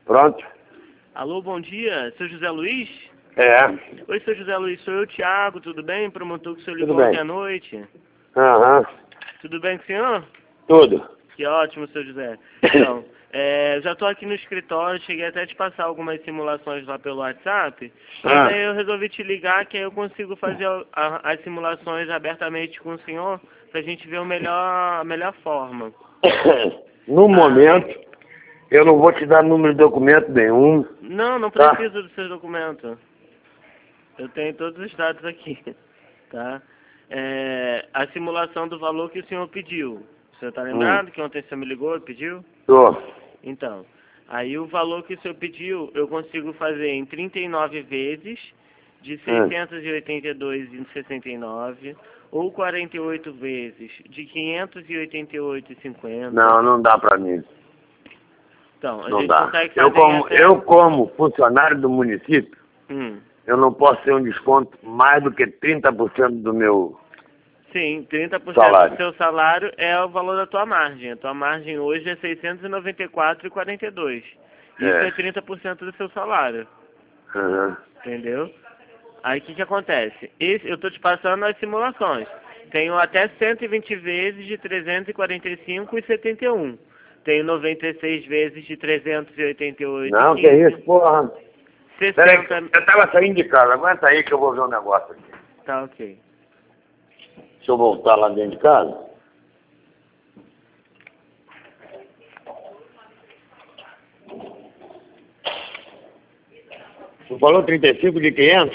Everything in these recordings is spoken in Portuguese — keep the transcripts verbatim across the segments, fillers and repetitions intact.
Pronto? Alô, bom dia, seu José Luiz? É. Oi, seu José Luiz, sou eu, Thiago, tudo bem? Promotor que o senhor Tudo ligou bem. ontem à noite. Aham. Tudo bem com o senhor? Tudo. Que ótimo, seu José. Então, é, já estou aqui no escritório, cheguei até a te passar algumas simulações lá pelo WhatsApp, mas Ah. aí eu resolvi te ligar que aí eu consigo fazer a- a- as simulações abertamente com o senhor pra gente ver o melhor, a melhor forma. No Ah. momento, eu não vou te dar número de documento nenhum. Não, não Tá. preciso dos seus documentos. Eu tenho todos os dados aqui, tá? É, a simulação do valor que o senhor pediu. O senhor está lembrado Hum. que ontem o senhor me ligou e pediu? Tô. Então, aí o valor que o senhor pediu, eu consigo fazer em trinta e nove vezes, de Hum. seiscentos e oitenta e dois vírgula sessenta e nove, ou quarenta e oito vezes, de quinhentos e oitenta e oito vírgula cinquenta. Não, não dá pra mim. Então, a Não gente dá. consegue fazer Eu em como, até... eu como funcionário do município, Hum. eu não posso ter um desconto mais do que trinta por cento do meu... Sim, trinta por cento salário. do seu salário é o valor da tua margem. A tua margem hoje é seiscentos e noventa e quatro vírgula quarenta e dois. Isso É. é trinta por cento do seu salário. Aham. Entendeu? Aí o que que acontece? Esse, eu estou te passando as simulações. Tenho até cento e vinte vezes de trezentos e quarenta e cinco vírgula setenta e um. Tenho noventa e seis vezes de trezentos e oitenta e oito Não, vírgula que quinze. isso, porra. Peraí, sessenta... eu tava saindo de casa. Aguenta aí que eu vou ver um negócio aqui. Tá, ok. Deixa eu voltar lá dentro de casa. Tu falou trinta e cinco de quinhentos?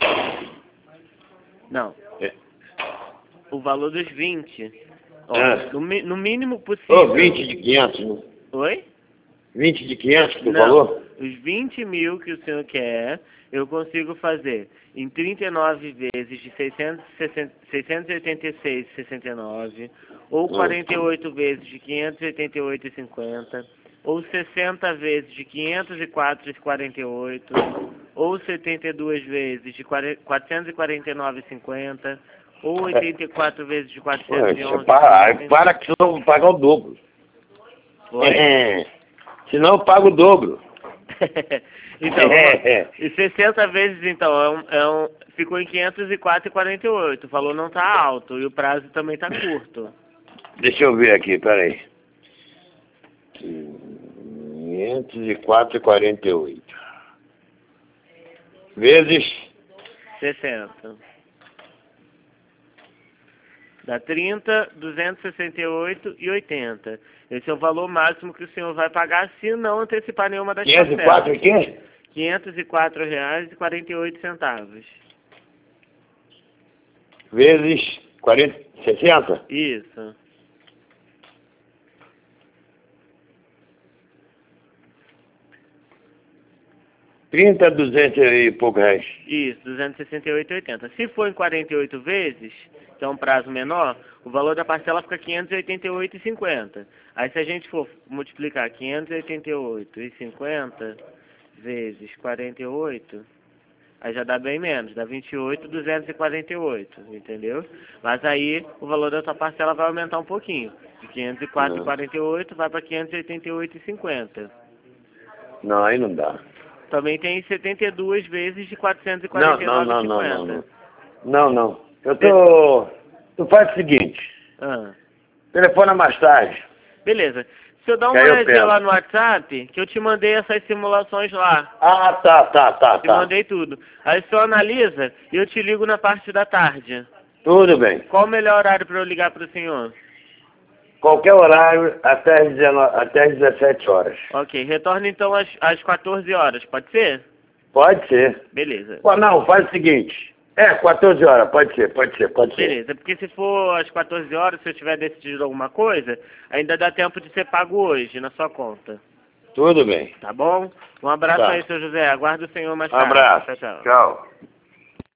Não. É. O valor dos vinte. Ó, É. no, mi- no mínimo possível. Ô, vinte de quinhentos, né? Oi? vinte de quinhentos que tu Não, falou? os vinte mil que o senhor quer, eu consigo fazer em trinta e nove vezes de seiscentos e oitenta e seis vírgula sessenta e nove, ou quarenta e oito vezes de quinhentos e oitenta e oito vírgula cinquenta, ou sessenta vezes de quinhentos e quatro vírgula quarenta e oito, ou setenta e duas vezes de quatrocentos e quarenta e nove vírgula cinquenta, ou oitenta e quatro vezes de quatrocentos e onze Ué, para, aí para que senão eu vou pagar o dobro. Oi? É. Senão eu pago o dobro. Então, É. e sessenta vezes, então, é um, é um, ficou em quinhentos e quatro vírgula quarenta e oito. O valor não está alto e o prazo também está curto. Deixa eu ver aqui, peraí. quinhentos e quatro vírgula quarenta e oito. Vezes... sessenta. Dá trinta, duzentos e sessenta e oito e oitenta. Esse é o valor máximo que o senhor vai pagar se não antecipar nenhuma das quinhentos e quatro parcelas. e quê? quinhentos e quatro reais e quarenta e oito centavos. Vezes quarenta, sessenta? Isso. trinta, duzentos e pouco reais. Isso, duzentos e sessenta e oito e oitenta. Se for em quarenta e oito vezes, que é um prazo menor, o valor da parcela fica quinhentos e oitenta e oito e cinquenta. Aí se a gente for multiplicar quinhentos e oitenta e oito e cinquenta vezes quarenta e oito, aí já dá bem menos, dá vinte e oito mil duzentos e quarenta e oito, entendeu? Mas aí o valor da sua parcela vai aumentar um pouquinho. De quinhentos e quatro vírgula quarenta e oito vai para quinhentos e oitenta e oito e cinquenta. Não, aí não dá. Também tem setenta e duas vezes de quatrocentos e Não, quarenta e não, nove não, e não, cinquenta. não, não. Não, não. Eu tô... Tu faz o seguinte. Ah, Telefona mais tarde. beleza. Se eu dar Que uma aí eu olhadinha penso. lá no WhatsApp, que eu te mandei essas simulações lá. Ah, tá, tá, tá, Te tá. mandei tudo. Aí o senhor analisa e eu te ligo na parte da tarde. Tudo bem. Qual o melhor horário para eu ligar para o senhor? Qualquer horário até as, dezenove, até as dezessete horas. Ok, retorna então às, às quatorze horas, pode ser? Pode ser. Beleza. Pô, não, faz o seguinte. É, quatorze horas, pode ser, pode ser, pode ser. Beleza, porque se for às quatorze horas, se eu tiver decidido alguma coisa, ainda dá tempo de ser pago hoje na sua conta. Tudo bem. Tá bom? Um abraço Tá. aí, seu José. Aguardo o senhor mais Um tarde. abraço. Tchau, tchau. Tchau.